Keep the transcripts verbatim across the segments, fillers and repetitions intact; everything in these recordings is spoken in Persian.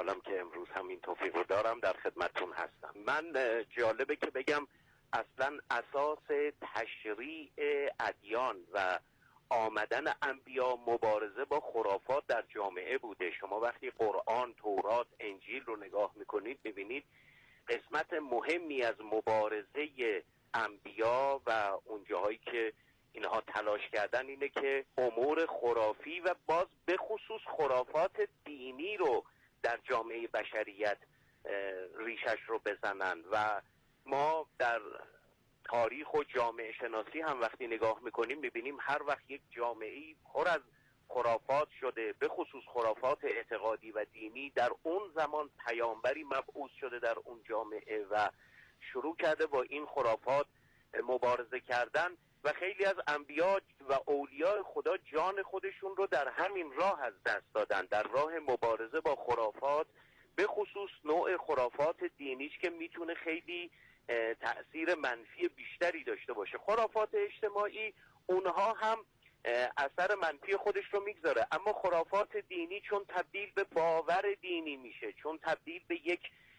خوشحالم که امروز همین توفیق رو دارم در خدمتتون هستم. من جالبه که بگم اصلا اساس تشریع ادیان و آمدن انبیا مبارزه با خرافات در جامعه بوده. شما وقتی قرآن، تورات، انجیل رو نگاه میکنید میبینید قسمت مهمی از مبارزه انبیا و اون جاهایی که اینها تلاش کردن اینه که امور خرافی و باز به خصوص خرافات دینی رو در جامعه بشریت ریشش رو بزنن. و ما در تاریخ و جامعه شناسی هم وقتی نگاه میکنیم میبینیم هر وقت یک جامعه‌ای پر از خرافات شده، به خصوص خرافات اعتقادی و دینی، در اون زمان پیامبری مبعوث شده در اون جامعه و شروع کرده با این خرافات مبارزه کردن و خیلی از انبیا و اولیاء خدا جان خودشون رو در همین راه از دست دادن، در راه مبارزه با خرافات، به خصوص نوع خرافات دینیش که میتونه خیلی تأثیر منفی بیشتری داشته باشه. خرافات اجتماعی اونها هم اثر منفی خودش رو میگذاره، اما خرافات دینی چون تبدیل به باور دینی میشه، چون تبدیل به یک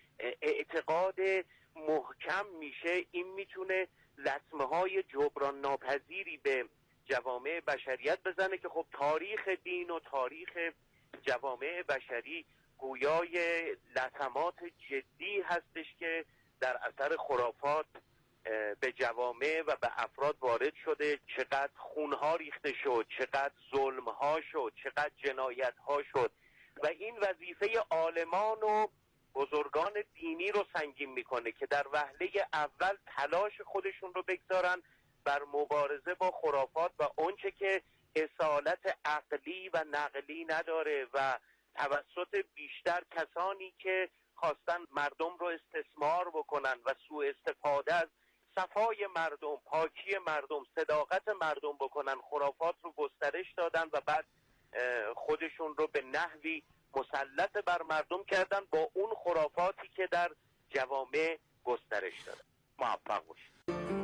اعتقاد محکم میشه، این میتونه لطمه های جبران ناپذیری به جوامع بشریت بزنه که خب تاریخ دین و تاریخ جوامع بشری گویای لطمات جدی هستش که در اثر خرافات به جوامع و به افراد وارد شده. چقدر خونها ریخته شد، چقدر ظلمها شد، چقدر جنایتها شد و این وظیفه عالمان و بزرگان دینی رو سنگین میکنه که در وهله اول تلاش خودشون رو بگذارن بر مبارزه با خرافات و اونچه که اصالت عقلی و نقلی نداره و توسط بیشتر کسانی که خواستن مردم رو استثمار بکنن و سوء استفاده از صفای مردم، پاکی مردم، صداقت مردم بکنن، خرافات رو گسترش دادن و بعد خودشون رو به نحوی مسلط بر مردم کردن با اون خرافاتی که در جوامع گسترش داده. موفق باشید.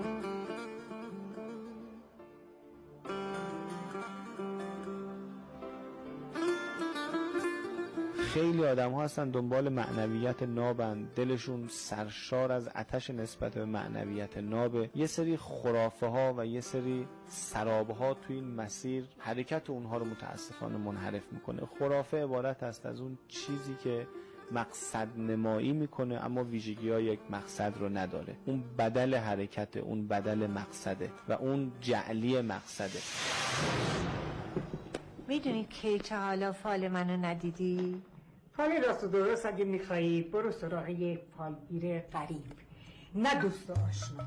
خیلی آدم ها هستن دنبال معنویت نابن، دلشون سرشار از آتش نسبت به معنویت نابه. یه سری خرافه ها و یه سری سراب ها توی این مسیر حرکت اونها رو متاسفانه منحرف میکنه. خرافه عبارت است از اون چیزی که مقصد نمایی میکنه اما ویژگی های یک مقصد رو نداره. اون بدل حرکت، اون بدل مقصده و اون جعلی مقصده. میدونی که تا حالا فال منو ندیدی؟ فال راست و درست اگه میخوایی برو سراغ یه فالگیر غریب، نه دوست و آشنا.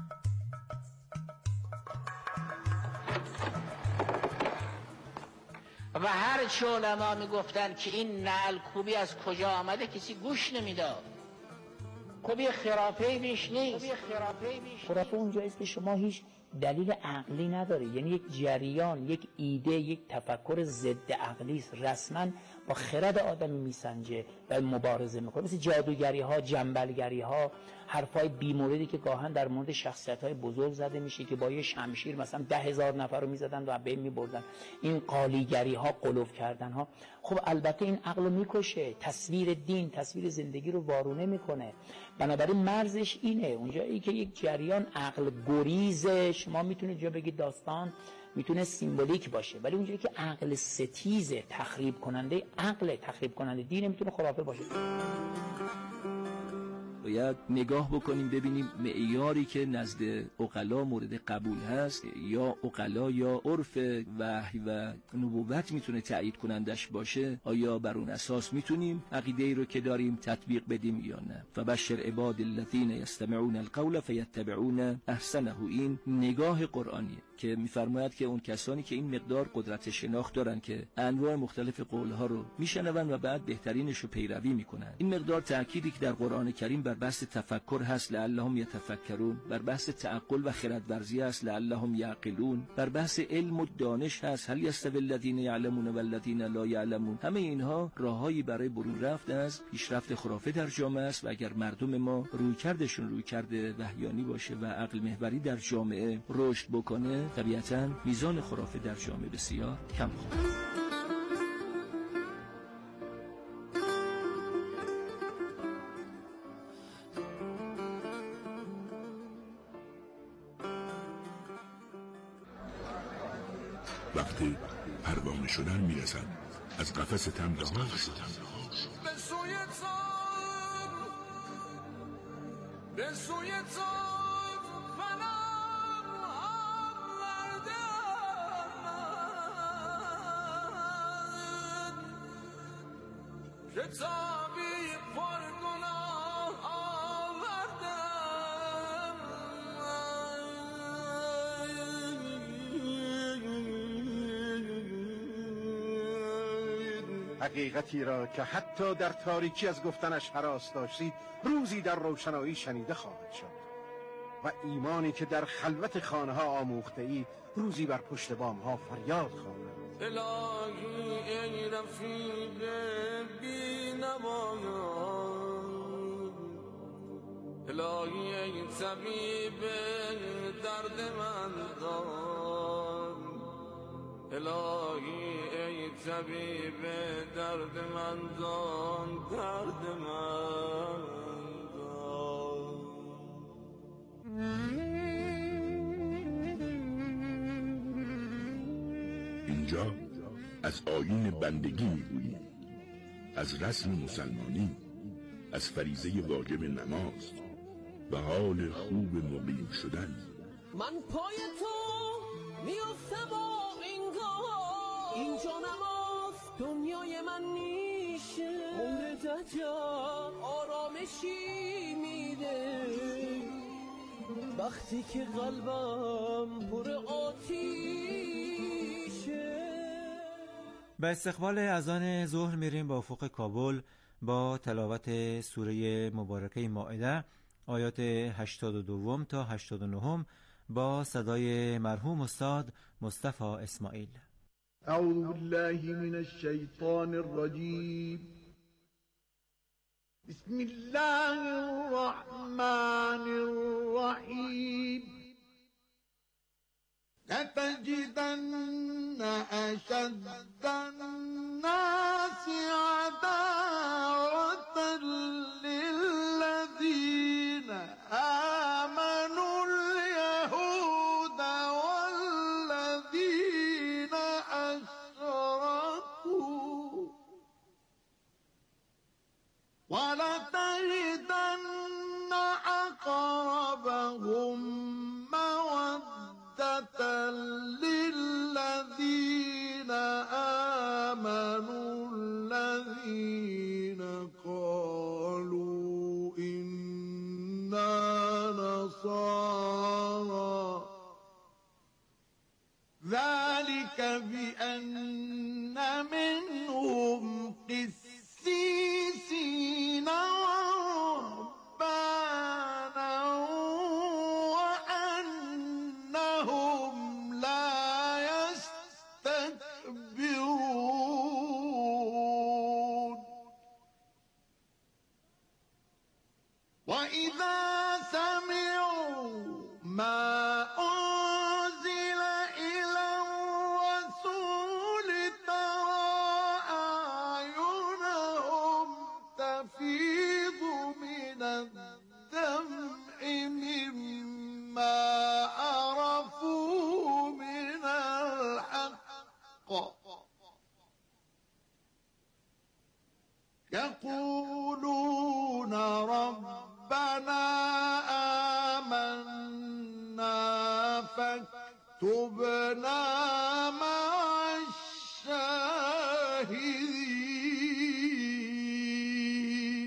و هر چه علما میگفتن که این نعل کوبی از کجا آمده کسی گوش نمیداد. کوبی خرافه‌ای بیش نیست. خرافه اونجاییست که شما هیچ دلیل عقلی نداره، یعنی یک جریان، یک ایده، یک تفکر ضد عقلی است، رسما با خرد آدمی میسنجه و مبارزه میکنه، مثل جادوگری ها، جنبلگری ها، حرفای بی‌موردی که گاهن در مورد شخصیت های بزرگ زده میشه که با یه شمشیر مثلا ده هزار نفر رو میزدن و بین میبردن. این قالیگری ها، قلوف کردن ها، خب البته این عقل رو میکشه، تصویر دین، تصویر زندگی رو وارونه میکنه. بنابراین مرزش اینه، اونجایی که یک جریان عقل گریزه، شما میتونید جا بگید داستان میتونه سیمبولیک باشه، ولی اونجایی که عقل ستیزه، تخریب کننده عقل، تخریب کننده دین، میتونه خرافه باشه. باید نگاه بکنیم ببینیم معیاری که نزد عقلا مورد قبول هست یا عقلا یا عرف وحی و نبوت میتونه تایید کنندش باشه، آیا بر اون اساس میتونیم عقیده ای رو که داریم تطبیق بدیم یا نه. فبشر عباد الذین یستمعون القول فیتبعون احسنه. این نگاه قرآنیه که میفرماید که اون کسانی که این مقدار قدرت شناخت دارن که انواع مختلف قولها رو میشنون و بعد بهترینش رو پیروی میکنن. این مقدار تأکیدی که در قرآن کریم بر بحث تفکر هست لعلهم یتفکرون، بر بحث تعقل و خردورزی هست لعلهم یعقلون، بر بحث علم و دانش هست هل یستوی الذین یعلمون و الذین لا یعلمون. همه اینها راههایی برای برون رفت از پیشرفت خرافه در جامعه است و اگر مردم ما رویکردشون رویکرد وحیانی باشه و عقل محوری در جامعه رشد بکنه، طبیعتاً میزان خرافه در جامعه بسیار کم خواهد. وقتی پروانه شدن میرسد از قفس تن رها شد. به سوی تو به سوی تو فنم آوردم کتابی پر گناه آوردم حقیقتی را که حتی در تاریکی از گفتنش هراس داشتید روزی در روشنایی شنیده خواهد شد و ایمانی که در خلوت خانه ها آموخته ای روزی بر پشت بام ها فریاد خواند. الهی ای رفیق بی نمایان، الهی ای طبیب درد من دان، الهی ای طبیب درد من دان، درد من دان. اینجا از آیین بندگی میگوییم، از رسم مسلمانی، از فریضه واجب نماز و حال خوب مقیم شدن. من پای تو میافتم و اینگاه اینجا نماز دنیای من میشه، عمر دجال آرامشی میده وقتی که قلبم پر آتیشه. به استقبال اذان ظهر میریم با افق کابل با تلاوت سوره مبارکه مائده آیات هشتاد و دو تا هشتاد و نه با صدای مرحوم استاد مصطفی اسماعیل. اعوذ بالله من الشیطان الرجیم. بسم الله الرحمن الرحیم. لتجدن أشد الناس عداوة للذين آمنوا اليهود والذين أشركوا ولتجدن أقربهم للذين آمنوا الذين قالوا إنا نصارى ذلك بأن منهم قسيسين وإذا سمعوا ما أنزل إلى الرسول ترى أعينهم تفيض من الدمع مما عرفوا من الحق يقولون ربنا آمنا فاكتبنا مع الشاهدين.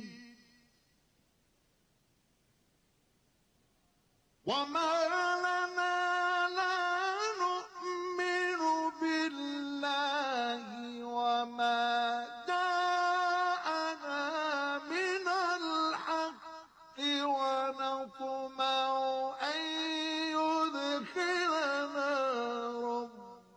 وما لنا لا نؤمن بالله وما ونطمع أن يدخلنا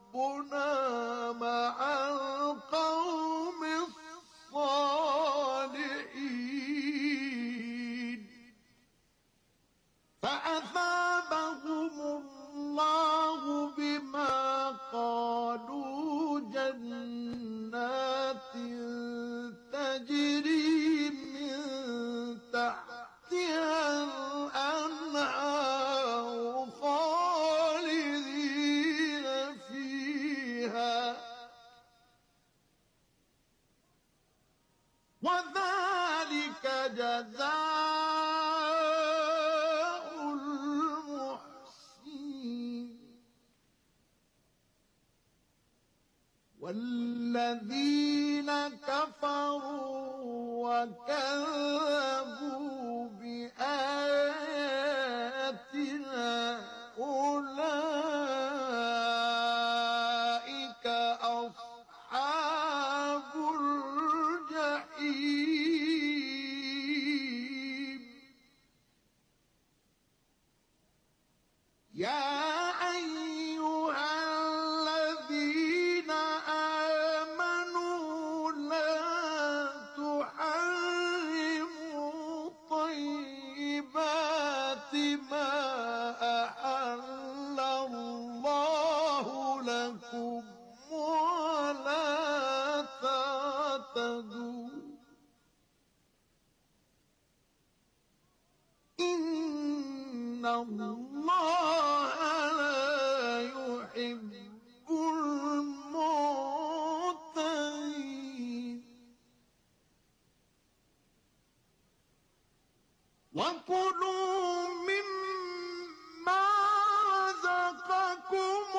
وذلك جزاء المحسنين والذين كفروا وكذبوا بآياتنا أولئك أصحاب الجحيم يا أيها الذين آمنوا لا تحرموا طيبات ما أحل الله لكم ولا تعتدوا إن الله لا يحب المعتدين وكلوا مما رزقكم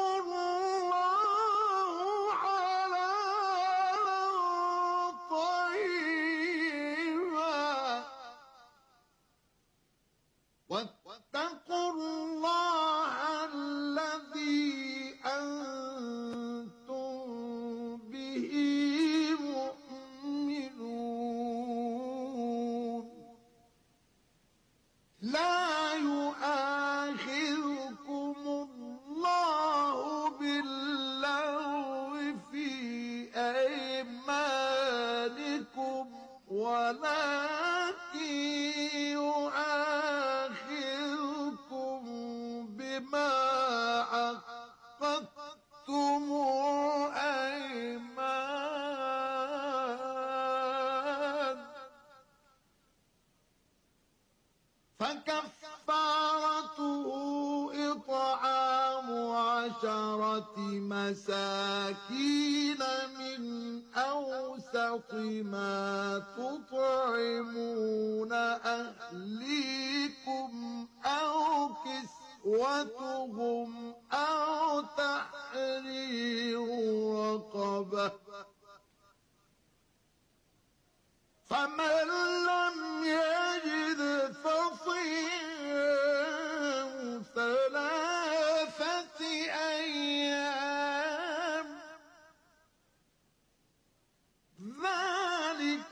الله حلالا طيبا واتقوا الله الذي أنتم به مؤمنون لا يؤاخذكم الله باللغو في أيمانكم ولكن يؤاخذكم بما عقدتم الأيمان فكفارته إطعام عشرة مساكين من أوسط ما تطعمون أهليكم أو كسوتهم أو تحرير رقبة فمن لم يجد فصيام ثلاثة أيام ذلك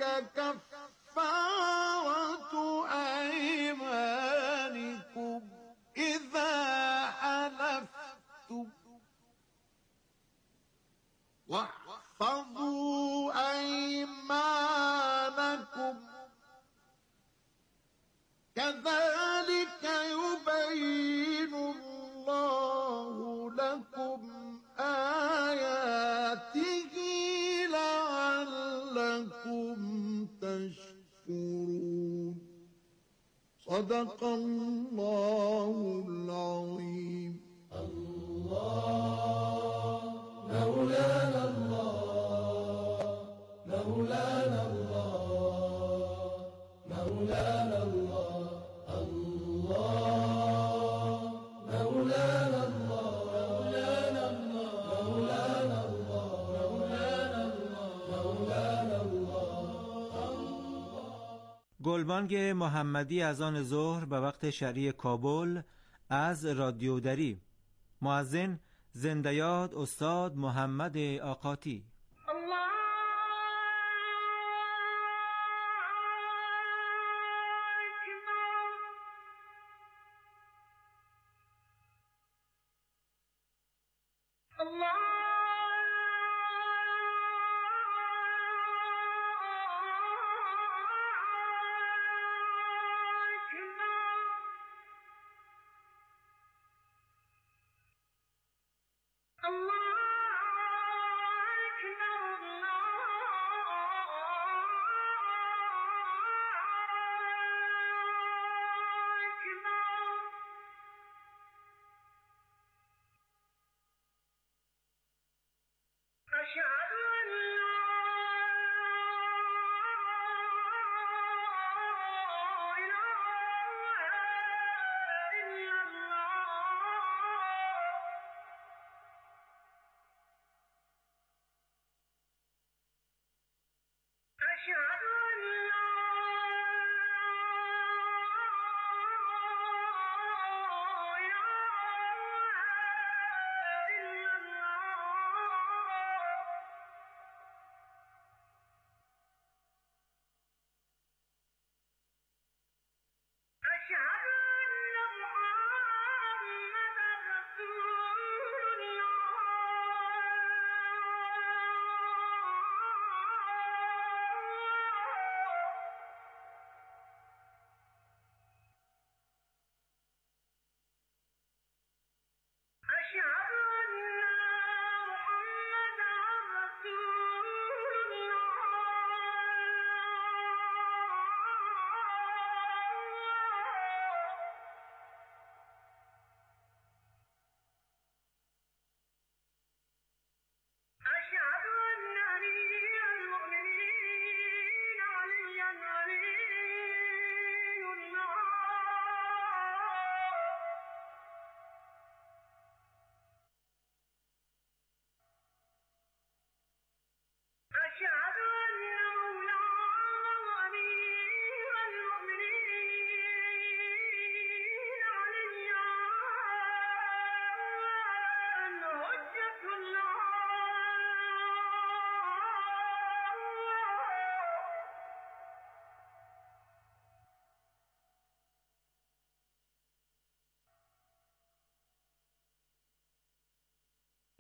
كفارة أيمانكم إذا حلفتم واحفظوا أيمانكم كذلك يبين الله لكم آياته لعلكم تشكرون صدق الله العظيم. الله مولانا الله مولانا الله مولانا الله الله مولانا الله مولانا الله مولانا الله مولانا الله. گلبانگ محمدی از آن ظهر به وقت شرعی کابل از رادیو دری. مؤذن زنده یاد استاد محمد آقاتی. Allah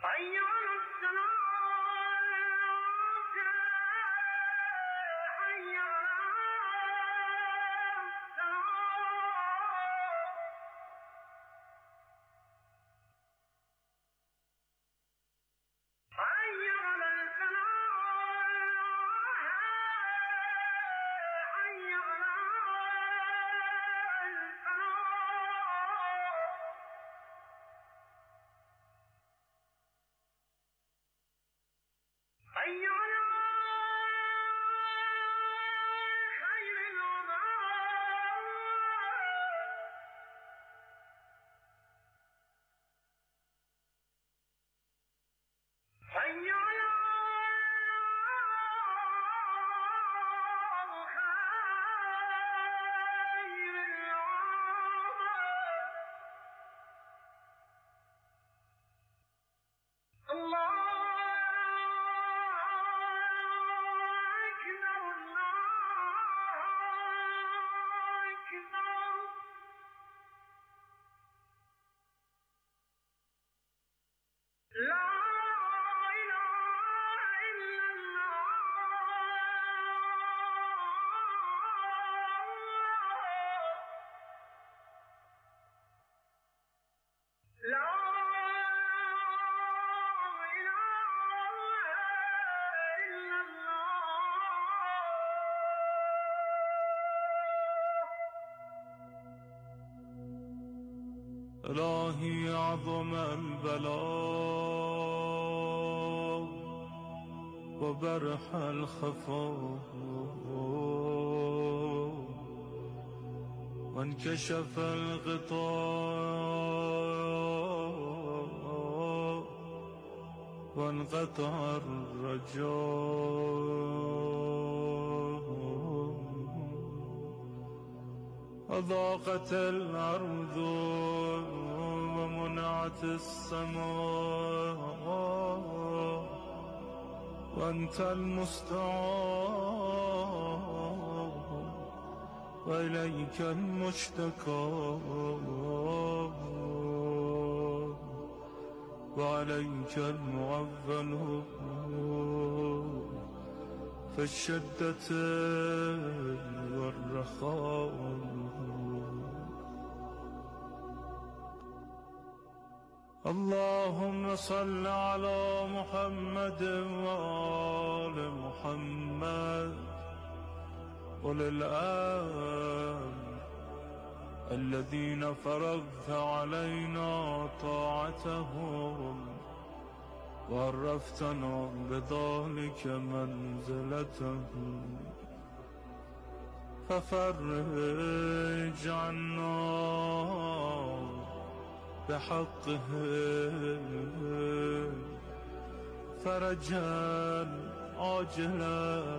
الهی عظم البلاء و برح الخفاء و انکشف الغطاء و انقطع الرجاء وضاقت الأرض ومنعت السماء وأنت المستعان وإليك المشتكى وعليك المعول في الشدة والرخاء اللهم صل على محمد وآل محمد وللآل الذين فرضت علينا طاعتهم وعرفتنا بذلك منزلتهم ففرج عنا بحقه فرجا عاجلا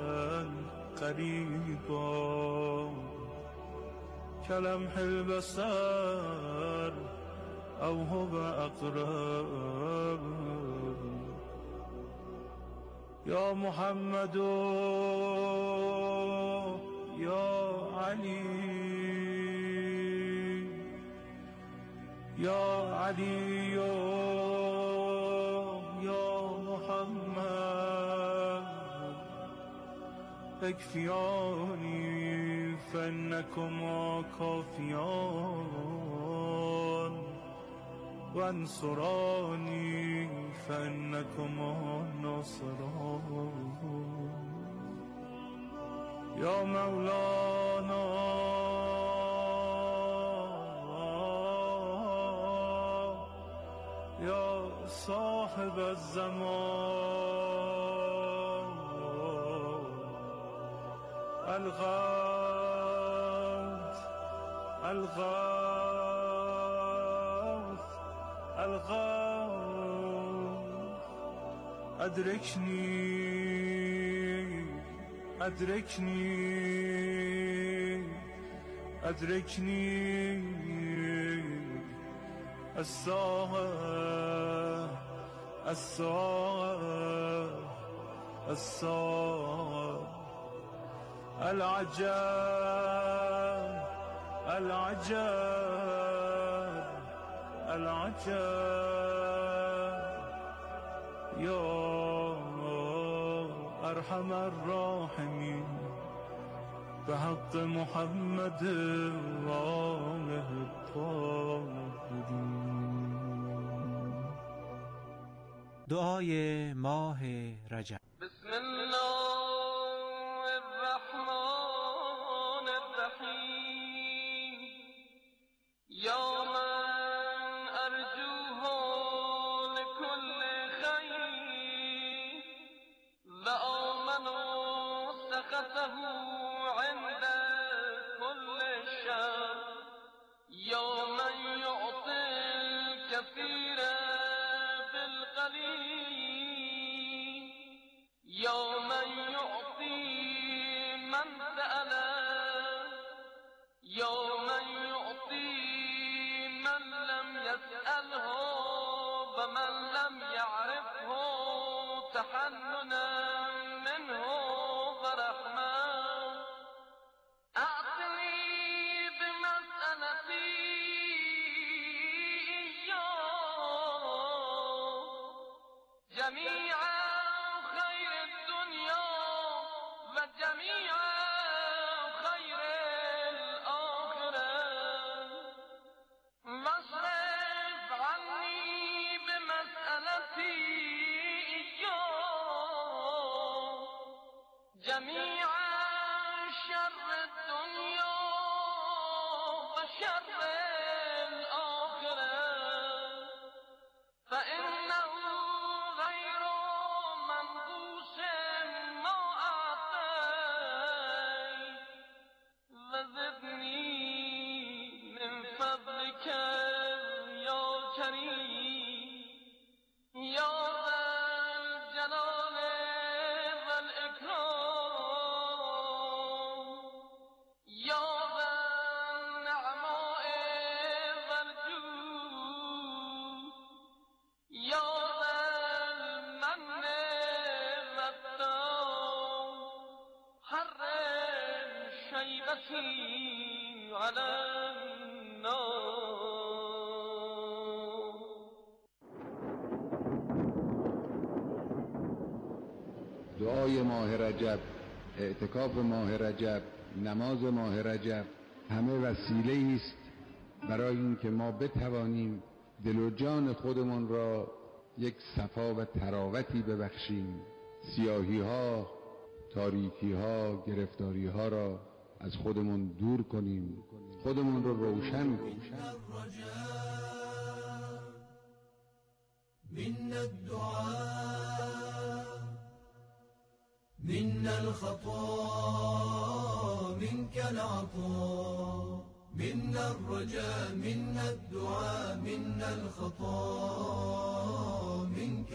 قريبا كلمح البصر أو هو أقرب يا محمد يا علي يا علي يا محمد اكفياني فإنكما كافيان وانصراني فإنكما ناصران يا مولانا يا صاحب الزمان الغوث الغوث الغوث أدركني أدركني أدركني الساعة الساعة الساعة العجاب العجاب العجاب یا ارحم الراحمین به حق محمد و آله الطاهرین. دعای ماه رجب. بسم الله الرحمن الرحیم. یا من ارجوها لكل خیر و آمنوا سخطه عند كل شر. یا من یعطی الكثیر بالقلیل. یا من یعطی من سأل. یا من یعطی من لم يسأله و من لم يعرفه تحننا منه ورحمة. أعطني بمسألتي جميع خير الدنيا وجميع خير الآخرة. واصرف عني بمسألتي جميع شر الدنيا وشر الآخرة. فإنه غير منقوص ما أعطيت. وزدني من فضلك يا كريم يا ذا الجلال والإكرام يا ذا النعماء والجود يا ذا المن والدام. حرم شيبتي على النار. دعای ماه رجب، اعتکاف ماه رجب، نماز ماه رجب همه وسیله است برای اینکه ما بتوانیم دل و جان خودمون را یک صفا و تراوتی ببخشیم، سیاهی ها، تاریکی ها، گرفتاری ها را از خودمون دور کنیم، خودمون رو روشن کنیم. من الدعاء من الخطا منك العطاء من الرجاء من الدعاء من الخطا منك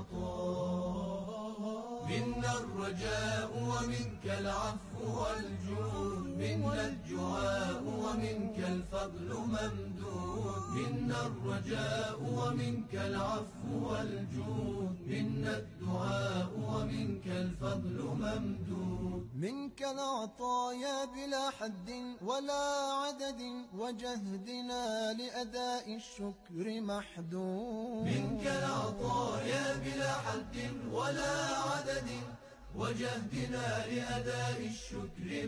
العطاء من الرجاء ومنك العفو والجود من الجواب ومنك الفضل ممدود من الرجاء ومنك العفو والجود من الدعاء ومنك الفضل ممدود منك العطايا بلا حد ولا عدد وجهدنا لأداء الشكر محدود منك العطايا بلا حد ولا عدد وجهدنا لأداء الشكر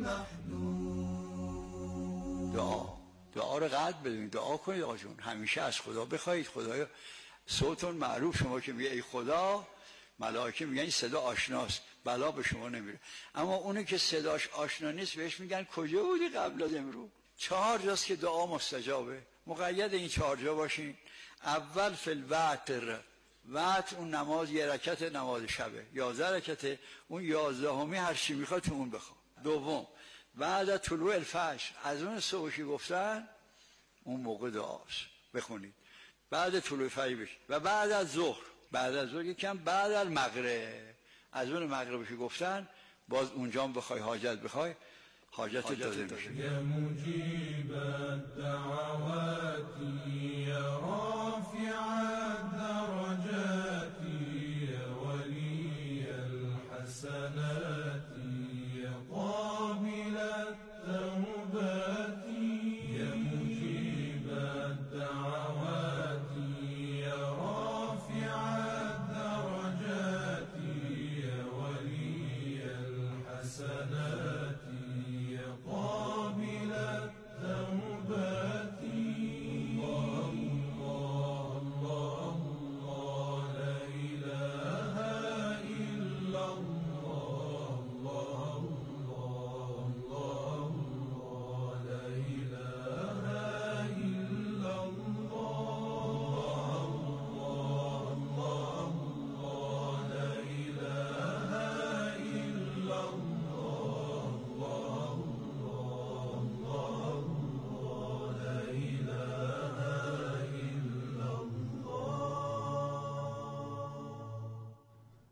محدود. دعا دعا رو قلب بدونید، دعا کنید آقا جون، همیشه از خدا بخواید. خدایا صوتون معروف، شما که میگه ای خدا، ملائکه میگن این صدا آشناست، بلا به شما نمیره. اما اونی که صداش آشنا نیست بهش میگن کجا بودی قبل از امروز؟ چهار جاست که دعا مستجابه، مقید این چهار جا باشین. اول فی الوتر، وقت اون نماز یه رکعت نماز شبه، یازده رکعته، اون یازدهمی هر چی میخواد تو اون بخواد. دوم بعد از طلوع الفجر، از اون صبحی گفتن اون موقع دعاست بخونید، بعد طلوع فجر بشید. و بعد از ظهر، بعد از ظهر یکم بعد از مغرب، از اون مغربی گفتن باز اونجا هم بخوای حاجت بخوای حاجت داده میشه. یا مجیب الدعوات یا رافع الدرجات یا ولی الحسنات یا قابل التوبات یا مجیب الدعوات یا رافع الدرجات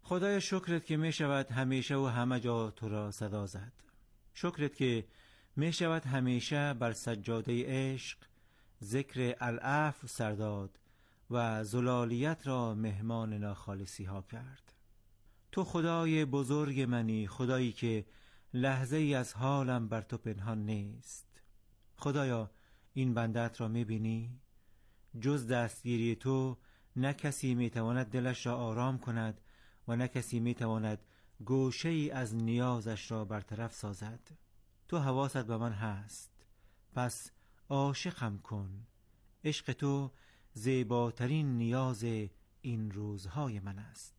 خدای شکرت که می شود همیشه و همه جا تو را صدا زد. شکرت که می شود همیشه بر سجاده عشق ذکر العفو سرداد و زلالیت را مهمان ناخالصی ها کرد. تو خدای بزرگ منی، خدایی که لحظه ای از حالم بر تو پنهان نیست. خدایا این بندت را می بینی؟ جز دستگیری تو نه کسی می تواند دلش را آرام کند و نه کسی می تواند گوشه ای از نیازش را برطرف سازد. تو حواست به من هست، پس عاشقم کن. عشق تو زیباترین نیاز این روزهای من است.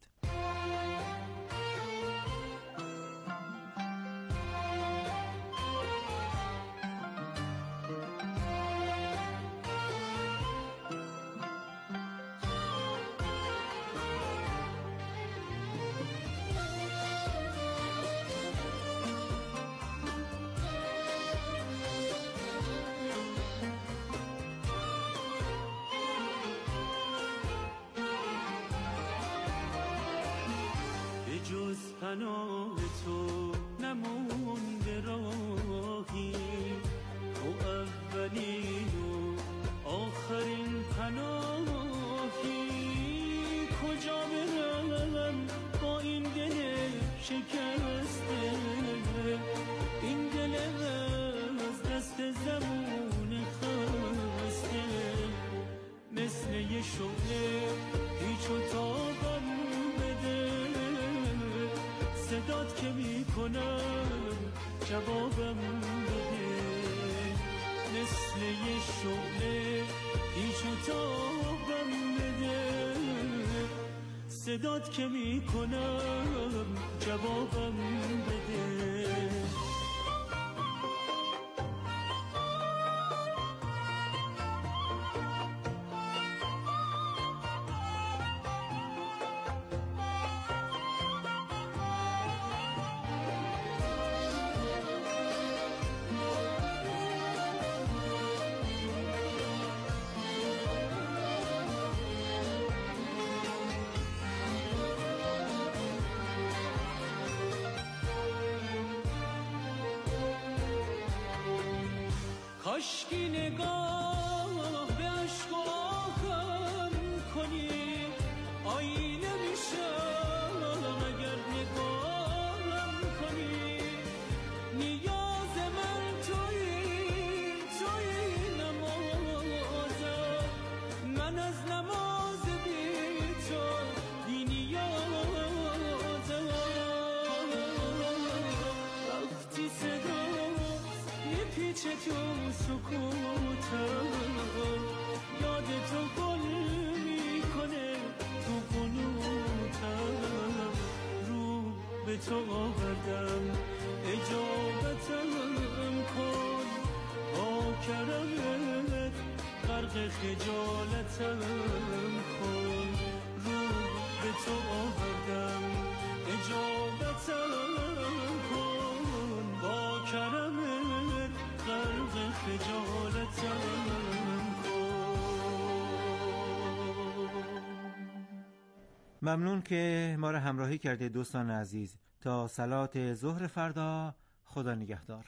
جز پناه تو نمونده راهی، تو اولین و آخرین پناهی. کجا برم با این دل شکسته، این دل از دست زمون خسته. مثل یه شعله هیچ و تابم بده، صدات که میکنم جوابم بده. مثل یه شعله هیچ و تابم بده، صدات که میکنم جوابم بده. کاشکی نگاه به عشق و آهم کنی، آینه میشم اگر نگاهم کنی. نیاز من تویی، تویی نمازم، من از نماز بی تو بی نیازم. وقتی صدات میپیچه تو سکوتم، یاد تو گل میکنه تو قنوتم. رو به تو آوردم اجابتم کن، با کرمت غرق خجالتم کن. رو به تو آوردم اجابتم کن، با کرمت غرق خجالتم کن. ممنون که ما را همراهی کرده دوستان عزیز. تا صلات ظهر فردا، خدا نگهدار.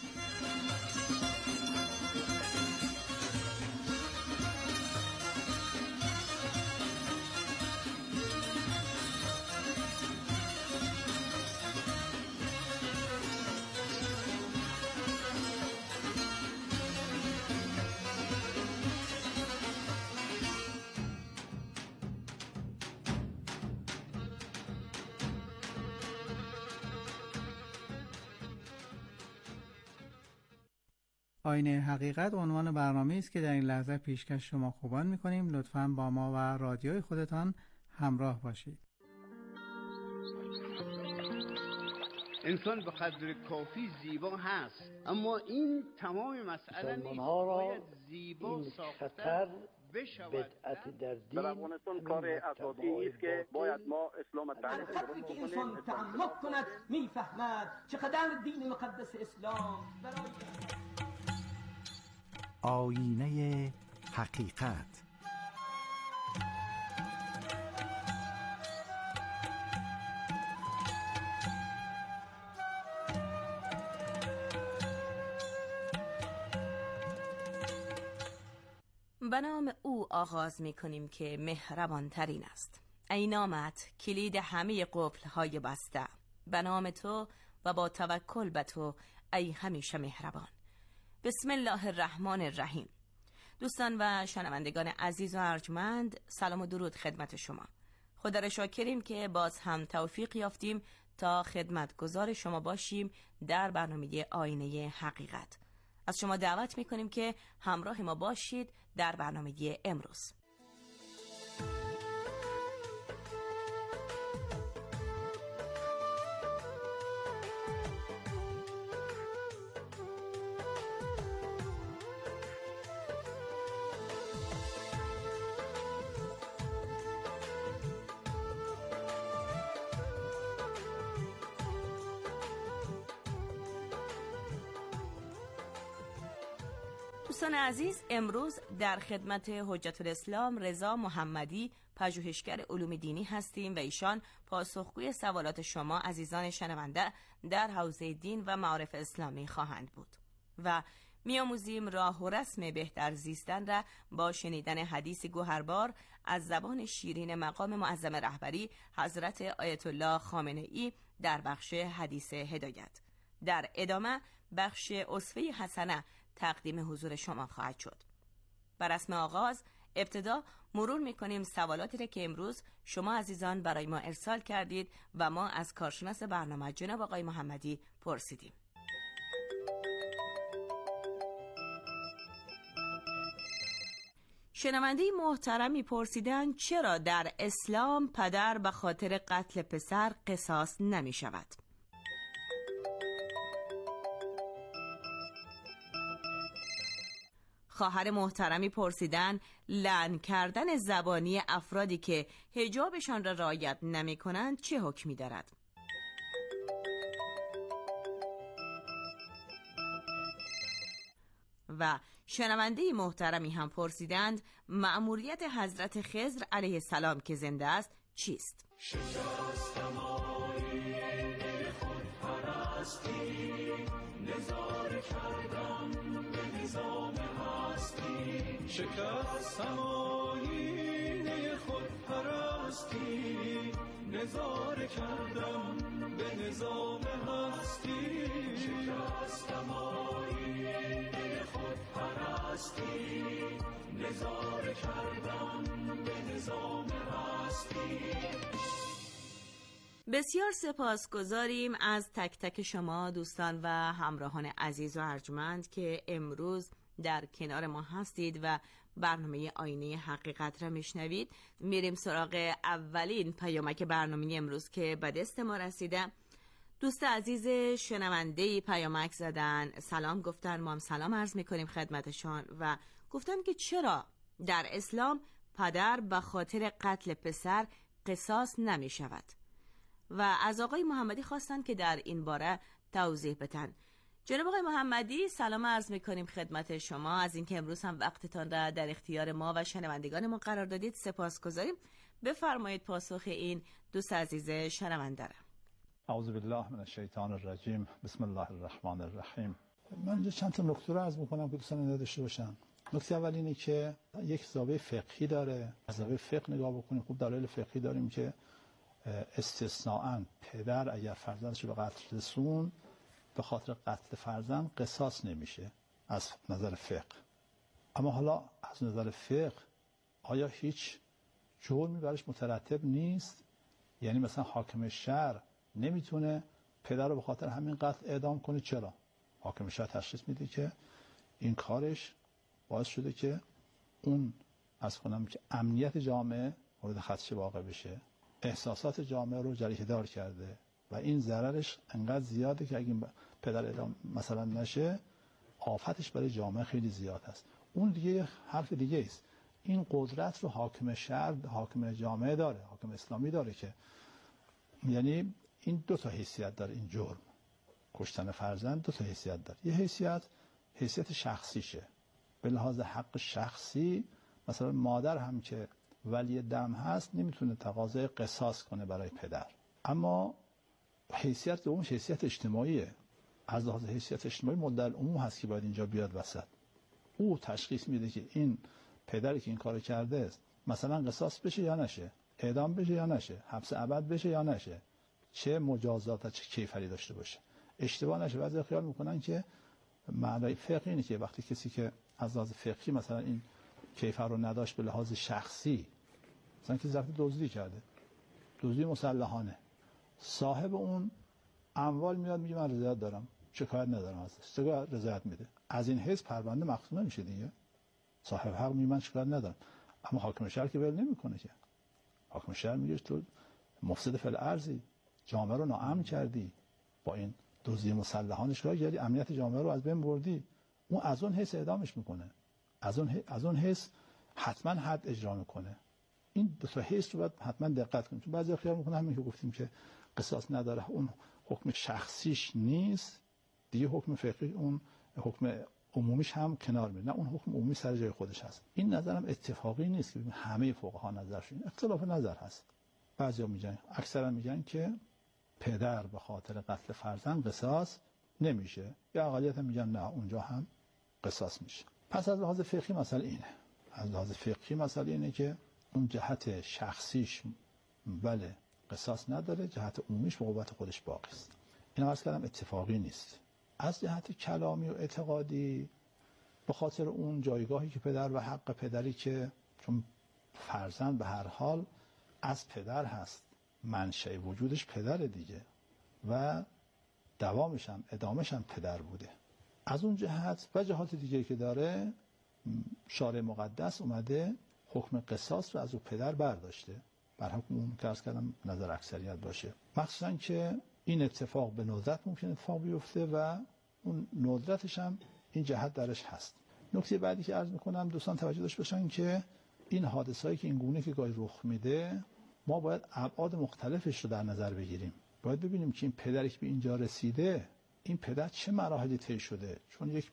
آینه حقیقت عنوان برنامه است که در این لحظه پیشکش شما خوبان می‌کنیم. لطفاً با ما و رادیوی خودتان همراه باشید. انسان به قدر کافی زیبا هست، اما این تمام مسئله نیست. باید زیبا ساختن بشود. بدعت در دین در افغانستان کار اساسی است که باید ما اسلام تعریف کنیم. که انسان تعمق کند میفهمد چقدر دین مقدس اسلام برای آینه حقیقت. به نام او آغاز می کنیم که مهربان ترین است. ای نامت کلید همه قفل های بسته، به نام تو و با توکل به تو ای همیشه مهربان. بسم الله الرحمن الرحیم. دوستان و شنوندگان عزیز و ارجمند، سلام و درود خدمت شما. خدا را شاکریم که باز هم توفیق یافتیم تا خدمتگزار شما باشیم در برنامه آینه حقیقت. از شما دعوت میکنیم که همراه ما باشید در برنامه امروز. دوستان عزیز، امروز در خدمت حجت الاسلام رضا محمدی، پژوهشگر علوم دینی هستیم و ایشان پاسخگوی سوالات شما عزیزان شنونده در حوزه دین و معارف اسلامی خواهند بود و می‌آموزیم راه و رسم بهتر زیستن را با شنیدن حدیث گوهربار از زبان شیرین مقام معظم رهبری حضرت آیت الله خامنه‌ای در بخش حدیث هدایت. در ادامه بخش اسوه حسنه تقدیم حضور شما خواهد شد. بر رسم آغاز ابتدا مرور میکنیم سوالاتی را که امروز شما عزیزان برای ما ارسال کردید و ما از کارشناس برنامه جناب آقای محمدی پرسیدیم. شنونده محترمی پرسیدن چرا در اسلام پدر به خاطر قتل پسر قصاص نمی شود؟ خواهر محترمی پرسیدن لعن کردن زبانی افرادی که حجابشان را رعایت نمی کنند چه حکمی دارد؟ و شنونده محترمی هم پرسیدند مأموریت حضرت خضر علیه السلام که زنده است چیست؟ شکستم آیین خود پرستی، نظاره کردم به نظام هستی. شکستم آیین خود پرستی، نظاره کردم به نظام هستی. شکستم آیین خود پرستی، نظاره کردم به نظام هستی. بسیار سپاسگزاریم از تک تک شما دوستان و همراهان عزیز و ارجمند که امروز در کنار ما هستید و برنامه آینه حقیقت را میشنوید. میریم سراغ اولین پیامک برنامه امروز که به دست ما رسیده. دوست عزیز شنونده پیامک زدن، سلام گفتن، ما هم سلام عرض میکنیم خدمتشان و گفتن که چرا در اسلام پدر به خاطر قتل پسر قصاص نمی شود و از آقای محمدی خواستن که در این باره توضیح بدن. جناب آقای محمدی سلام عرض میکنیم خدمت شما از اینکه امروز هم وقتتان را در اختیار ما و شنوندگان ما قرار دادید. سپاسگزاریم. بفرمایید پاسخ این دوست عزیز شنونده را. اعوذ بالله من الشیطان الرجیم. بسم الله الرحمن الرحیم. من اینجا چند تا نکته رو عرض میکنم که دوستان داشته باشن. نکته اول اینه که یک زاویه فقهی داره. از زاویه فقه نگاه بکنیم خوب دلایل فقهی داریم که استثناءً پدر اگر فرزندش رو به قتل رسون به خاطر قتل فرزند قصاص نمیشه از نظر فقه. اما حالا از نظر فقه آیا هیچ جرمی برش مترتب نیست؟ یعنی مثلا حاکم شهر نمیتونه پدر رو به خاطر همین قتل اعدام کنه؟ چرا؟ حاکم شهر تشخیص میده که این کارش باعث شده که اون از کنم که امنیت جامعه مورد خدشه واقع بشه، احساسات جامعه رو جریحه دار کرده و این ضررش انقدر زیاده که اگه پدر اعدام مثلا نشه آفتش برای جامعه خیلی زیاد است. اون دیگه حرف دیگه است. این قدرت رو حاکم شهر، حاکم جامعه داره، حاکم اسلامی داره که یعنی این دو تا حیثیت داره. این جرم کشتن فرزند دو تا حیثیت داره. یه حیثیت حیثیت شخصیشه، به لحاظ حق شخصی مثلا مادر هم که ولی دم هست نمیتونه تقاضای قصاص کنه برای پدر. اما حیثیت دوم حیثیت اجتماعیه. از لحاظ حیثیت اجتماعی مدعی العموم هست که باید اینجا بیاد وسط. او تشخیص میده که این پدری که این کارو کرده است مثلا قصاص بشه یا نشه، اعدام بشه یا نشه، حبس ابد بشه یا نشه، چه مجازات و چه کیفری داشته باشه. اشتباه نشه. بعضی خیال میکنن که معنای فقهی اینه که وقتی کسی که از لحاظ فقهی مثلا این کیفر رو نداشت به لحاظ شخصی، مثلا که ظرف دزدی کرده، دزدی مسلحانه، صاحب اون اموال میاد میگه من رضایت دارم، شکایت ندارم ازش، چرا رضایت میده؟ از این حیث پرونده مختوم نمیشه دیگه. صاحب حق میگه من شکایت ندارم. اما حاکم شهر که ول نمیکنه که. حاکم شهر میگه تو مفسد فی الارضی، جامعه رو ناامن کردی، با این دزدی مسلحانه شکار کردی، امنیت جامعه رو از بین بردی. اون از اون حیث اعدامش میکنه، از اون از اون حیث حتما حد اجرا میکنه. این دو تا حیث رو باید حتما دقت کنیم، چون بعضی خیال میکنن همین که گفتیم که قصاص نداره اون حکم شخصیش نیست دیگه، حکم فقهی اون حکم عمومیش هم کنار میره. نه، اون حکم عمومی سر جای خودش هست. این نظرم اتفاقی نیست که همه فقها نظرشون، اختلاف نظر هست. بعضیا میگن، اکثرا میگن که پدر به خاطر قتل فرزند قصاص نمیشه، یا اقلیت هم میگن نه اونجا هم قصاص میشه. پس از لحاظ فقهی مسئله اینه، از لحاظ فقهی مسئله اینه که اون جهت شخصیش بله قصاص نداره، جهت عمومیش به قوت خودش باقی است. این عرض کردم اتفاقی نیست. از جهت کلامی و اعتقادی به خاطر اون جایگاهی که پدر و حق پدری که چون فرزند به هر حال از پدر هست، منشأ وجودش پدر دیگه و دوامش هم ادامش هم پدر بوده. از اون جهت و جهات دیگه که داره شارع مقدس اومده حکم قصاص رو از او پدر برداشته، بر حکم اون که عرض کردم نظر اکثریت باشه، مخصوصا که این اتفاق به ندرت ممکن اتفاق بیفته و اون ندرتش هم این جهت درش هست. نکته بعدی که عرض میکنم دوستان توجه داشته باشن که این حادثه‌ای که این گونه که گاهی رخ میده ما باید ابعاد مختلفش رو در نظر بگیریم. باید ببینیم که این پدری که به اینجا رسیده این پدر چه مراحلی طی شده، چون یک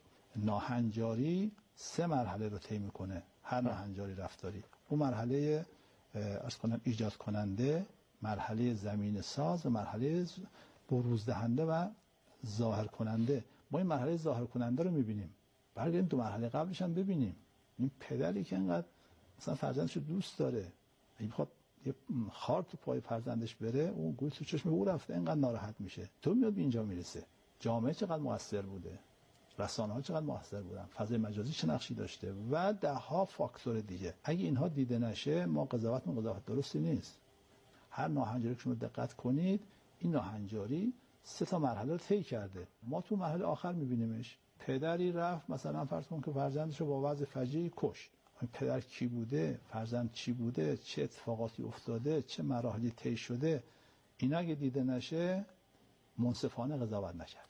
ناهنجاری سه مرحله رو طی میکنه. هر ناهنجاری رفتاری اون مرحله عرض کنم ایجاد کننده، مرحله زمین ساز و مرحله بروز دهنده و ظاهر کننده. ما این مرحله ظاهر کننده رو میبینیم، برگردیم دو مرحله قبلش هم ببینیم. این پدری که انقدر مثلا فرزندش رو دوست داره، اگه بخواد یه خار تو پای فرزندش بره، اون گوش تو چشم او رفته، اینقدر ناراحت میشه. تو میاد به اینجا میرسه. جامعه چقدر موثر بوده، رسانه‌ها چقدر موثر بودن، فضای مجازی چه نقشی داشته و ده ها فاکتور دیگه. اگه اینها دیده نشه ما قضاوت ما قضاوت درستی نیست. هر ناهنجاری که شما دقت کنید این ناهنجاری سه تا مرحله رو طی کرده. ما تو مرحله آخر میبینیمش پدری رفت مثلا فرض کن که فرزندش رو با وضع فجیعی کشت. این پدر کی بوده، فرزند چی بوده، چه اتفاقاتی افتاده، چه مراحلی طی شده، اینا اگه دیده نشه منصفانه قضاوت نکرد.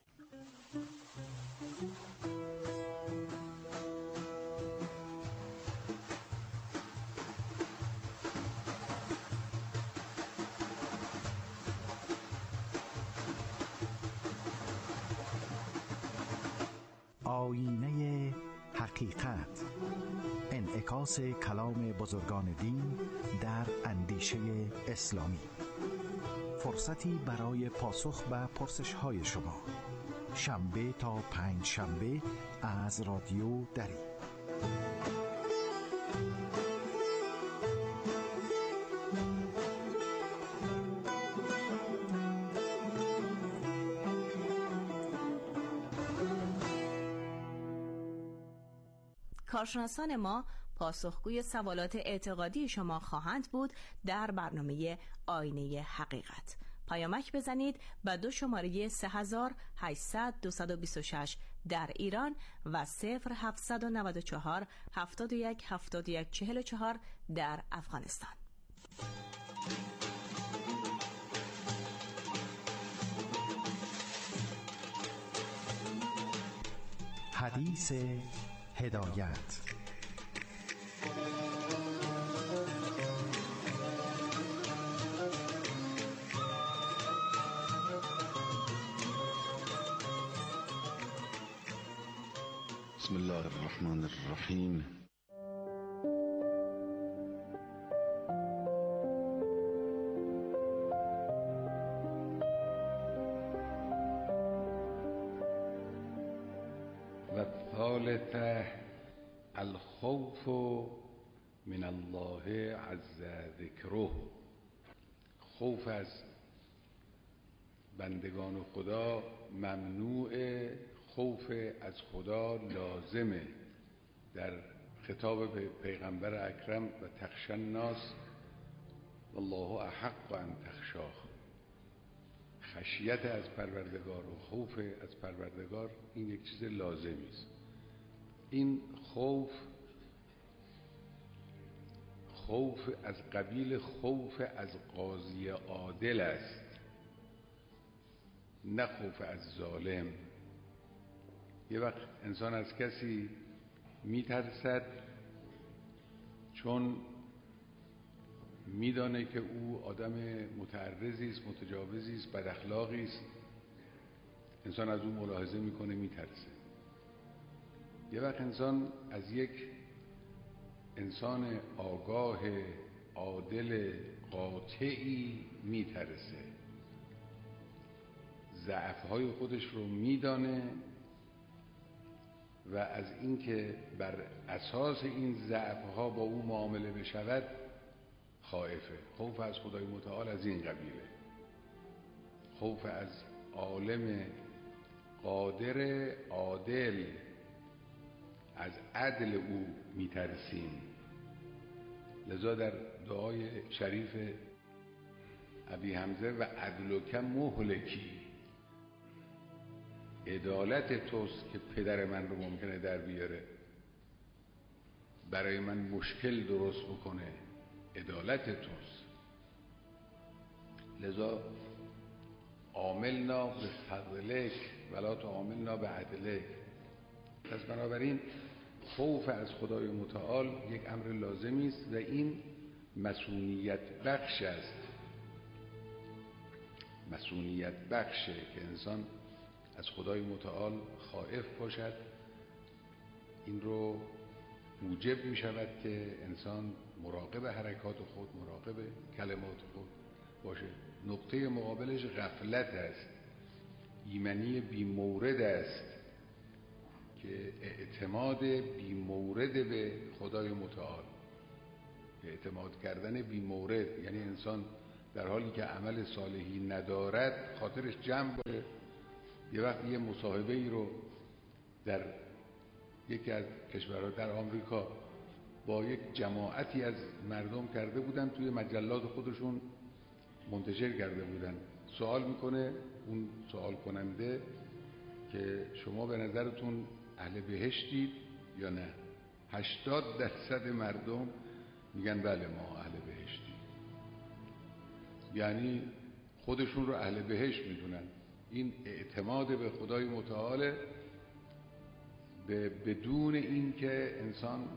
آیینه حقیقت، انعکاس کلام بزرگان دین در اندیشه اسلامی. فرصتی برای پاسخ به پرسش‌های شما، شنبه تا پنج شنبه از رادیو دری. کارشناسان ما پاسخگوی سوالات اعتقادی شما خواهند بود در برنامه آینه حقیقت. پیامک بزنید به دو شماره سه هزار و هشتصد دویست و بیست و شش در ایران و صفر هفتصد و نود و چهار هفتاد و یک هفتاد و یک چهل و چهار در افغانستان. حدیث هدایت. بسم الله الرحمن الرحیم. و الثالثه الخوف من الله عز ذکره. خوف از بندگان خدا ممنوع، خوف از خدا لازمه. در خطاب به پیغمبر اکرم و تخشى الناس والله احق ان تخشاه، خشیت از پروردگار و خوف از پروردگار این یک چیز لازمی است. این خوف خوف از قبیل خوف از قاضی عادل است، نه خوف از ظالم. یه وقت انسان از کسی میترسد چون میدانه که او آدم متعرضی است، متجاوزی است، بد اخلاقی است. انسان از او ملاحظه میکنه، میترسه. یه وقت انسان از یک انسان آگاه، عادل، قاطعی میترسه. ضعف‌های خودش رو میدانه و از اینکه بر اساس این ضعف‌ها با او معامله بشود خائفه. خوف از خدای متعال از این قبیله. خوف از عالم قادر عادل، از عدل او میترسیم. لذا در دعای شریف ابی حمزه و عدلک مهلکی، عدالت توست که پدر من رو ممکنه در بیاره، برای من مشکل درست بکنه، عدالت توست. لذا عاملنا به فضلک ولا تعاملنا به عدلک. پس بنابراین خوف از خدای متعال یک امر لازمی است و این مسئولیت بخش است. مسئولیت بخشه که انسان از خدای متعال خائف باشد. این رو موجب می شود که انسان مراقب حرکات خود، مراقب کلمات خود باشه. نقطه مقابلش غفلت است، ایمنی بی مورد است که اعتماد بی مورد به خدای متعال. اعتماد کردن بی مورد یعنی انسان در حالی که عمل صالحی ندارد خاطرش جمع باشه. یه وقت یه مصاحبه ای رو در یکی از کشورها در آمریکا با یک جماعتی از مردم کرده بودن، توی مجلات خودشون منتشر کرده بودن. سوال میکنه اون سوال کننده که شما به نظرتون اهل بهشتید یا نه؟ هشتاد درصد مردم میگن بله ما اهل بهشتیم. یعنی خودشون رو اهل بهشت میدونن. این اعتماد به خدای متعال به بدون این که انسان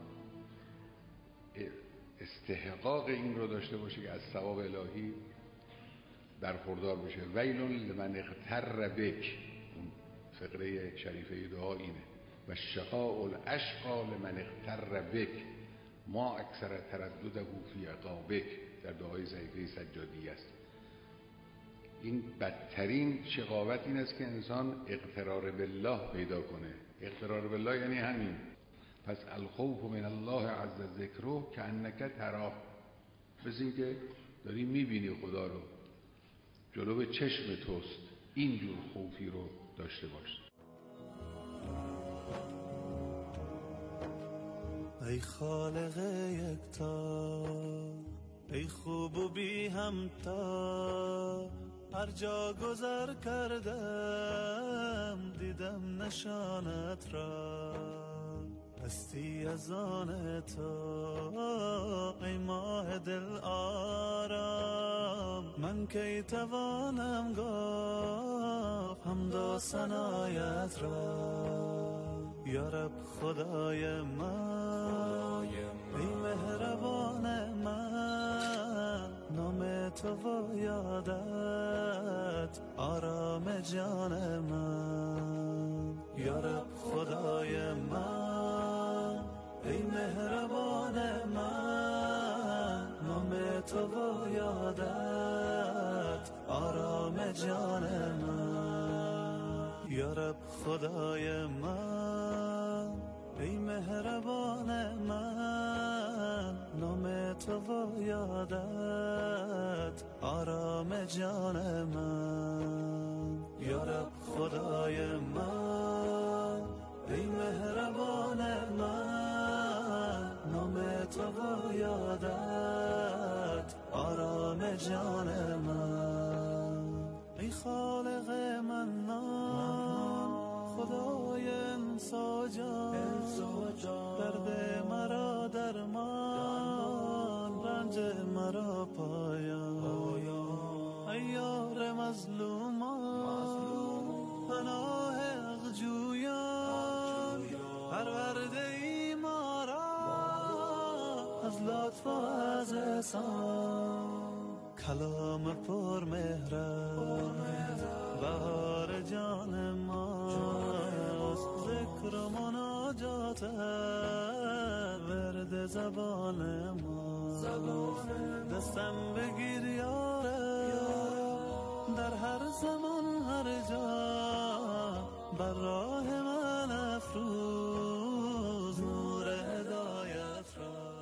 استحقاق این رو داشته باشه که از ثواب الهی برخوردار بشه. ویل لمن اغتر بک، اون فقره شریفه دعا اینه. و شقاء الاشقا لمن اغتر بک ما اکثر تردده فی عقابک، در دعای ضعیفه سجادی است. این بدترین شقاوت این است که انسان اقترار بالله پیدا کنه. اقترار بالله یعنی همین. پس الخوف من الله عز ذکره که انک تراه، مثل این که داری میبینی خدا رو، جلو به چشم توست. اینجور خوفی رو داشته باش. ای خالق یکتا، ای خوب و بی همتا، هر جا گذر کردم دیدم نشانت را. هستی از آن تو ای ماه دل آرام، من کی توانم گفت حمد و ثنایت را. یا رب خدای من، ای مهربان من، نام تو و یادت آرام جان من. یا رب خدای من، ای مهربان من، نام تو و یادت آرام جان من. یا رب خدای من، ای مهربان من، تو و یادت آرام جان من. یا رب خدای من ای مهربان من، نام تو و یادت آرام جان من. ای خالق منان خدای انسا جان، درد مرا درمان، رنج مرا پایان. ای یار مظلومان پناه حق جویان، پرورده ای ما را از لطف و از احسان. کلام پر مهرت بهار جان ماست، ذکر و مناجات ورد زبان ما. دستم بگیر یاره در هر زمان هر جا، بر راه من افروز نور هدایت را.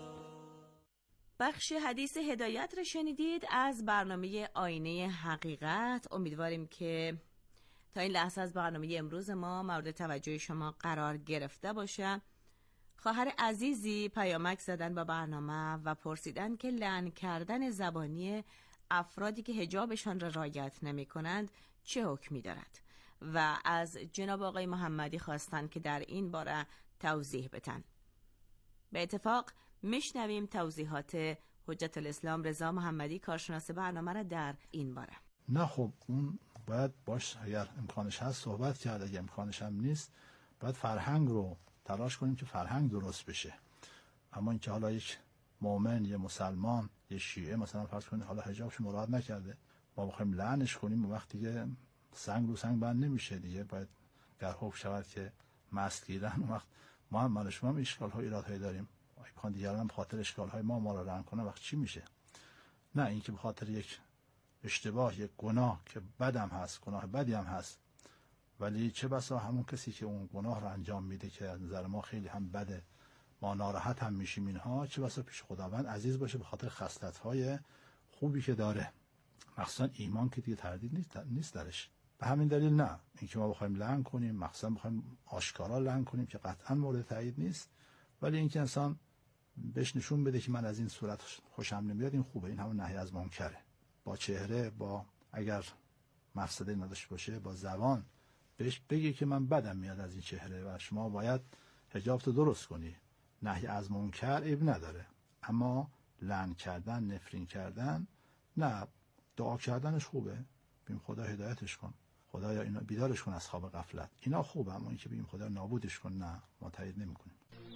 بخش حدیث هدایت را شنیدید از برنامه آینه حقیقت. امیدواریم که تا این لحظه از برنامه امروز ما مورد توجه شما قرار گرفته باشه. خواهر عزیزی پیامک زدن با برنامه و پرسیدن که لعن کردن زبانی افرادی که حجابشان را رعایت نمی کنند چه حکمی دارد و از جناب آقای محمدی خواستن که در این باره توضیح بدن. به اتفاق میشنویم توضیحات حجت الاسلام رضا محمدی کارشناس برنامه را در این باره. نه خب اون باید باش اگر امکانش هست صحبت کرد، اگر امکانش هم نیست باید فرهنگ رو تلاش کنیم که فرهنگ درست بشه. اما اینکه حالا یک مؤمن، یه مسلمان، یه شیعه مثلا فرض کنید حالا حجابش مراعات نکرده، ما بخوایم لعنش کنیم، و وقتی دیگه سنگ رو سنگ بند نمیشه دیگه، باید در حکم شود که مست گیرن. و وقت ما هم من شما هم اشکال ها ایرادهایی داریم، امکان دیگران هم به خاطر اشکال های ما ما رو لعن کنه، وقت چی میشه؟ نه اینکه به خاطر یک اشتباه، یک گناه که بدم هست، گناه بدی هم هست، ولی چه بسا همون کسی که اون گناه رو انجام میده که از نظر ما خیلی هم بده، ما ناراحت هم میشیم اینها، چه بسا پیش خداوند عزیز باشه به خاطر خصلت‌های خوبی که داره، مخصوصا ایمان که دیگه تردید نیست نیست درش. به همین دلیل نه اینکه ما بخوایم لعن کنیم، مخصوصا بخوایم آشکارا لعن کنیم که قطعا مورد تایید نیست، ولی اینکه انسان بهش نشون بده که من از این صورت خوشم نمیاد، این خوبه، این همون نهی از منکره. با چهره، با اگر مفسده نداشته باشه، با زبان بهش بگی که من بدم میاد از این چهره و شما باید حجاب تو درست کنی. نهی از منکر عیب نداره، اما لعن کردن، نفرین کردن نه. دعا کردنش خوبه، بیم خدا هدایتش کن، خدایا اینا بیدارش کن از خواب غفلت، اینا خوبه، اما اینکه بیم خدا نابودش کن نه، ما تایید نمی‌کنیم.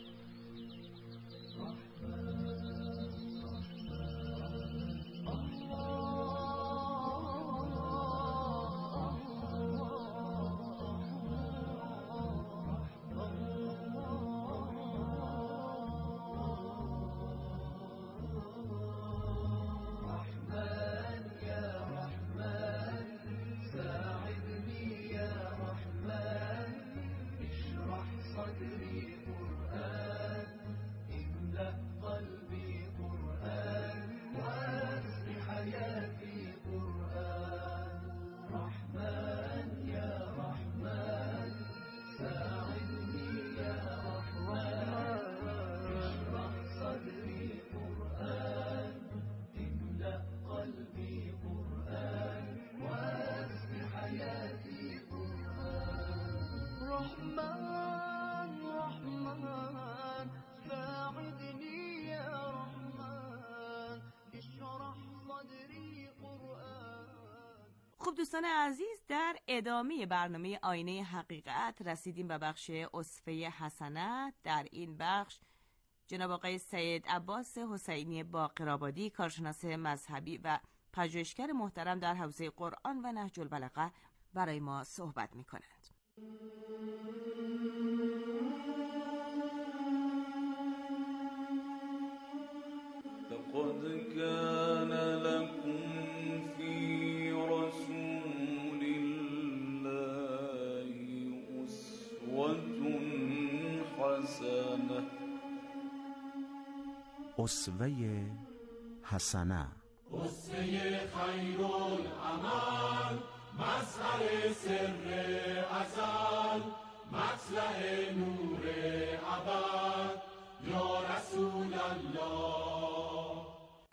خب دوستان عزیز، در ادامه برنامه آینه حقیقت رسیدیم به بخش اصفه حسنه. در این بخش جناب آقای سید عباس حسینی باقرآبادی کارشناس مذهبی و پژوهشگر محترم در حوزه قرآن و نهج البلاغه برای ما صحبت می کنند. لقد كان لكم في رسول الله أسوة حسنة. اسوه حسنه. قصه خیر العمل، مظهر سر ازل، مطلع نور ابد، یا رسول الله.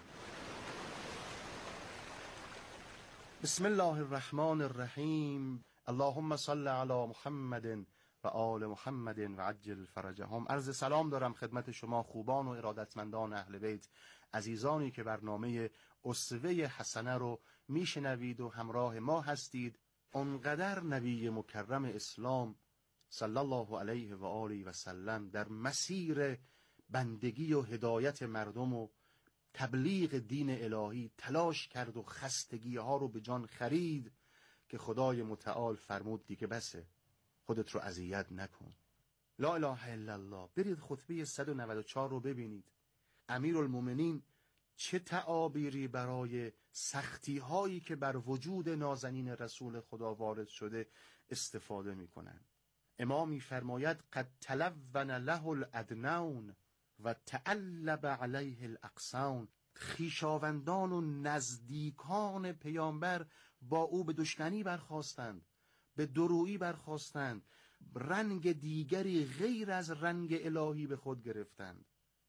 بسم الله الرحمن الرحیم. اللهم صل علی محمد و آل محمد و عجل فرجهم. عرض سلام دارم خدمت شما خوبان و ارادتمندان اهل بیت، عزیزانی که برنامه اسوه حسنه رو میشنوید و همراه ما هستید. اونقدر نبی مکرم اسلام صلی الله علیه و آله و سلم در مسیر بندگی و هدایت مردم و تبلیغ دین الهی تلاش کرد و خستگی ها رو به جان خرید که خدای متعال فرمود دیگه بسه، خودت رو اذیت نکن. لا اله الا الله. برید خطبه صد و نود و چهار رو ببینید. امیرالمومنین چه تعابیری برای سختی هایی که بر وجود نازنین رسول خدا وارد شده استفاده میکنن. امام میفرماید قد تلون له الادنون و تعلب علیه الاقصون. خویشاوندان و نزدیکان پیامبر با او به دشمنی برخاستند، به درویی برخاستند، رنگ دیگری غیر از رنگ الهی به خود گرفتند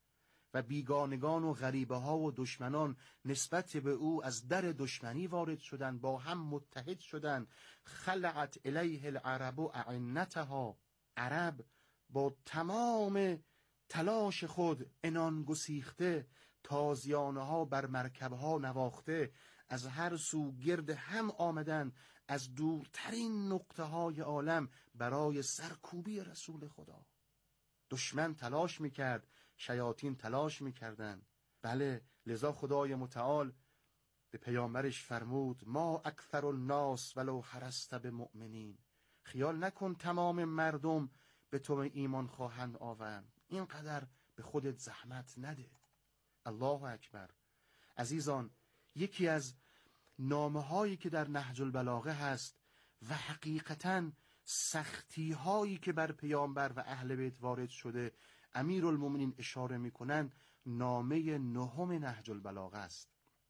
و بیگانگان و غریبه ها و دشمنان نسبت به او از در دشمنی وارد شدند، با هم متحد شدند. خلعت الیه العرب اعنتها. عرب با تمام تلاش خود عنان گسیخته، تازیانه ها بر مرکب ها نواخته، از هر سو گرد هم آمدن از دورترین نقطه های عالم برای سرکوبی رسول خدا. دشمن تلاش میکرد، شیاطین تلاش میکردند. بله، لذا خدای متعال به پیامبرش فرمود ما اکثر الناس ولو حرست بمؤمنین. خیال نکن تمام مردم به تو ایمان خواهند آورد، اینقدر به خودت زحمت نده. الله اکبر. عزیزان، یکی از نامه هایی که در نهج البلاغه هست و حقیقتاً سختی هایی که بر پیامبر و اهل بیت وارد شده امیرالمومنین اشاره میکنن، نامه نهم نهج البلاغه است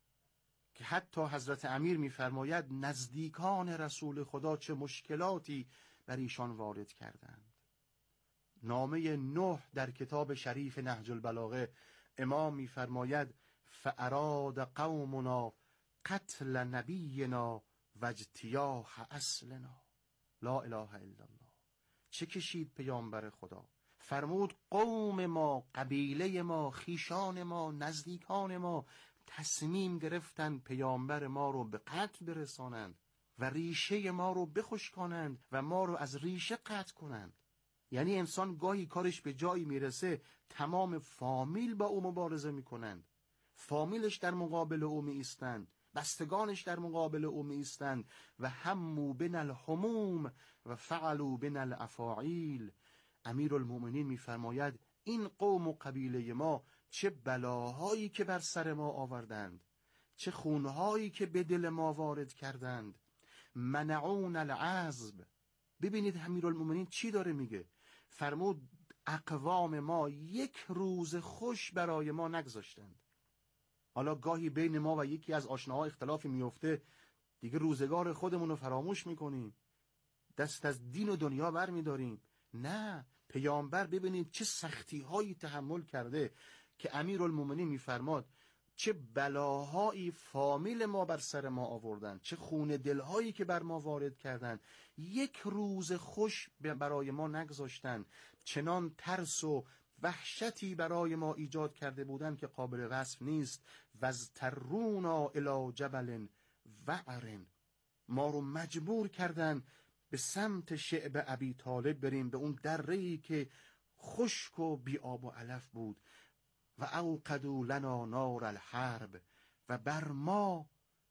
که حتی حضرت امیر میفرماید نزدیکان رسول خدا چه مشکلاتی بر ایشان وارد کردند. نامه نه در کتاب شریف نهج البلاغه امام میفرماید فاراد قومنا قتل نبینا و اجتیاح اصلنا. لا اله الا الله. چه کشید پیامبر خدا؟ فرمود قوم ما، قبیله ما، خیشان ما، نزدیکان ما تصمیم گرفتن پیامبر ما رو به قتل برسانند و ریشه ما رو بخشکانند و ما رو از ریشه قطع کنند. یعنی انسان گاهی کارش به جایی میرسه تمام فامیل با او مبارزه میکنند، فامیلش در مقابل او می ایستند، بستگانش در مقابل او می ایستند و همو بن الهموم و فعلوا بن الافاعیل. امیرالمومنین میفرماید این قوم و قبیله ما چه بلاهایی که بر سر ما آوردند، چه خونهایی که به دل ما وارد کردند. منعون العذب. ببینید امیرالمومنین چی داره میگه. فرمود اقوام ما یک روز خوش برای ما نگذاشتند. حالا گاهی بین ما و یکی از آشناها اختلافی میفته، دیگه روزگار خودمون رو فراموش میکنیم، دست از دین و دنیا بر میداریم. نه، پیامبر ببینید چه سختی هایی تحمل کرده که امیرالمومنین میفرماد چه بلاهایی فامیل ما بر سر ما آوردن، چه خون دلهایی که بر ما وارد کردند، یک روز خوش برای ما نگذاشتن، چنان ترس و وحشتی برای ما ایجاد کرده بودند که قابل وصف نیست. وزترونا الی جبل وعر. ما رو مجبور کردن به سمت شعب ابی طالب بریم، به اون دره‌ای که خشک و بی آب و علف بود. و اوقدوا لنا نار الحرب. و بر ما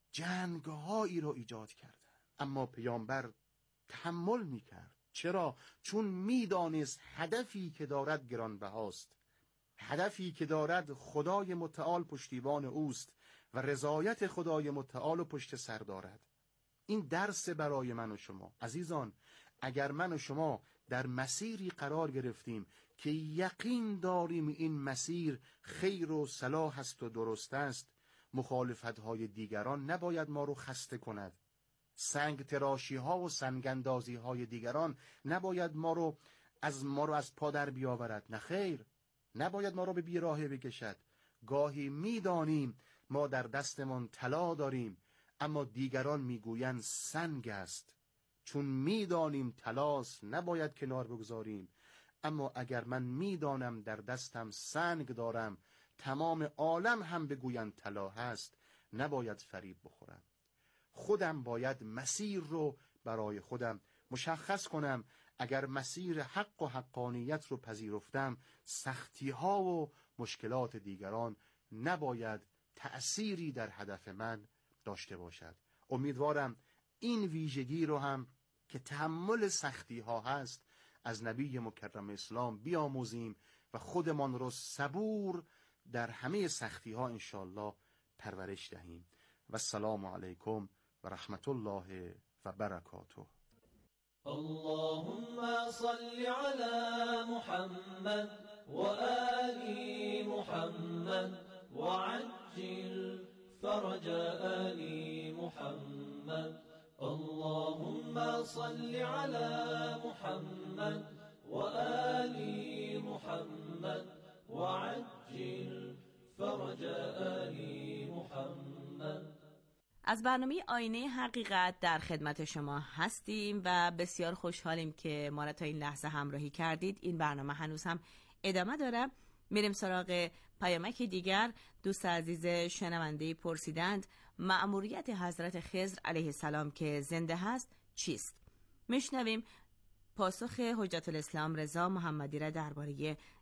جنگ‌هایی رو ایجاد کردن. اما پیامبر تحمل میکرد. چرا؟ چون میدانست هدفی که دارد گرانبهاست، هدفی که دارد خدای متعال پشتیبان اوست و رضایت خدای متعال و پشت سر دارد. این درس برای من و شما. عزیزان، اگر من و شما در مسیری قرار گرفتیم که یقین داریم این مسیر خیر و صلاح است و درست است، مخالفت‌های دیگران نباید ما رو خسته کند. سنگ تراشی ها و سنگندازی های دیگران نباید ما رو از ما رو از پا در بیاورد. نه خیر، نباید ما رو به بیراهه بکشد. گاهی میدانیم ما در دستمان طلا داریم، اما دیگران میگویند سنگ است. چون میدانیم طلاست نباید کنار بگذاریم. اما اگر من میدانم در دستم سنگ دارم، تمام عالم هم بگویند طلا هست، نباید فریب بخورم. خودم باید مسیر رو برای خودم مشخص کنم. اگر مسیر حق و حقانیت رو پذیرفتم، سختی ها و مشکلات دیگران نباید تأثیری در هدف من داشته باشد. امیدوارم این ویژگی رو هم که تحمل سختی ها هست از نبی مکرم اسلام بیاموزیم و خودمان رو صبور در همه سختی ها انشالله پرورش دهیم. و السلام علیکم و رحمت الله و برکاته. اللهم صل على محمد وآل محمد وعجل فرج آل محمد. اللهم صل على محمد وآل محمد وعجل فرج آل محمد. از برنامه آینه حقیقت در خدمت شما هستیم و بسیار خوشحالیم که ما را تا این لحظه همراهی کردید. این برنامه هنوز هم ادامه داره. میریم سراغ پیامک دیگر. دوست عزیز شنونده پرسیدند مأموریت حضرت خضر علیه السلام که زنده هست چیست؟ میشنویم پاسخ حجت الاسلام رضا محمدی را درباره